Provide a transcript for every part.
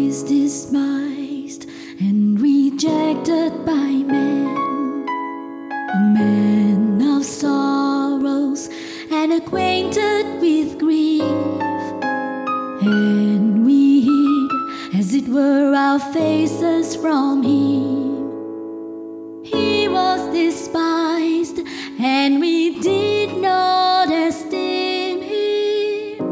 is despised and rejected by men, a man of sorrows and acquainted with grief, and we hid, as it were, our faces from him. He was despised, and we did not esteem him.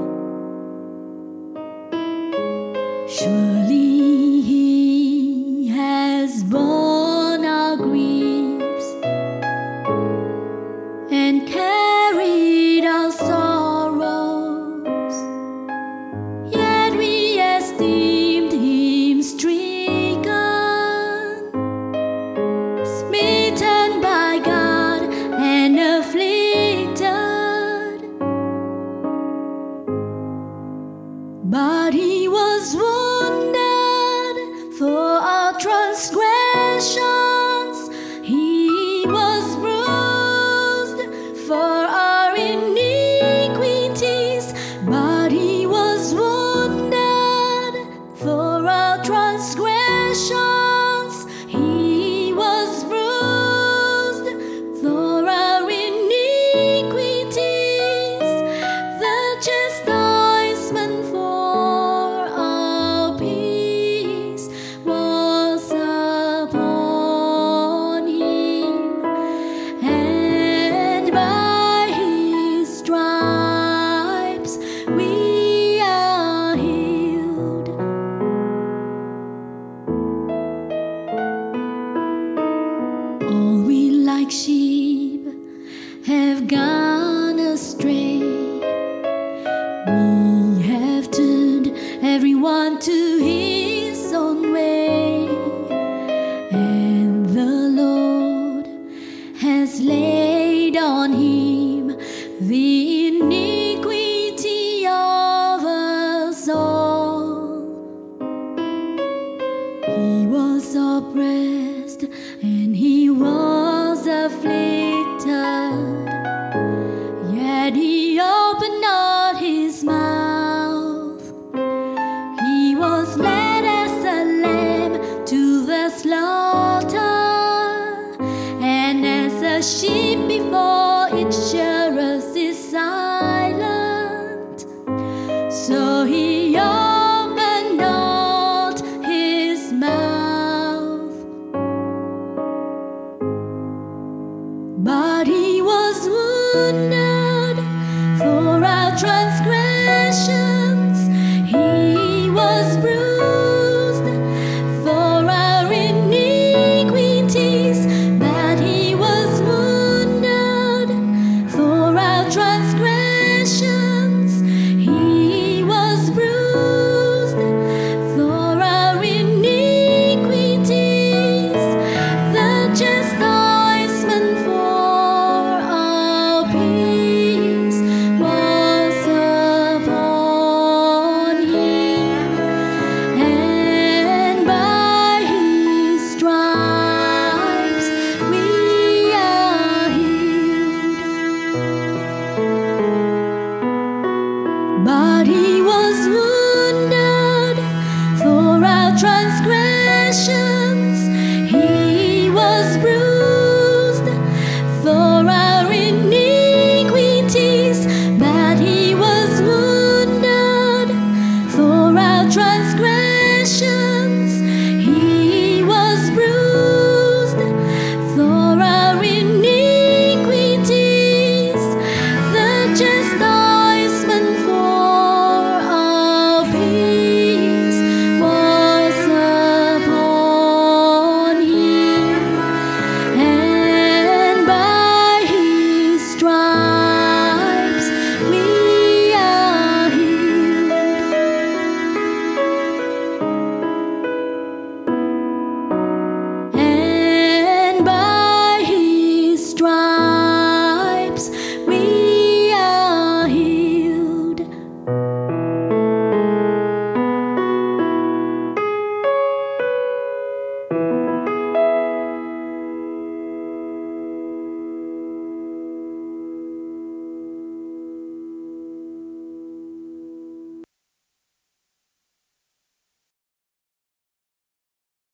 Surely he has borne our griefs and carried our sorrows, yet we esteemed him stricken, smitten by God and afflicted. But he was wounded for our transgressions, he was bruised for our iniquities. But he was wounded for our transgressions, he was bruised for our iniquities. The chastisement for our peace was upon him, and by his stripes we are healed. All we like sheep have gone astray. We have turned everyone to his own way, and the Lord has laid on him the iniquity of us all. He was oppressed and he was afflicted,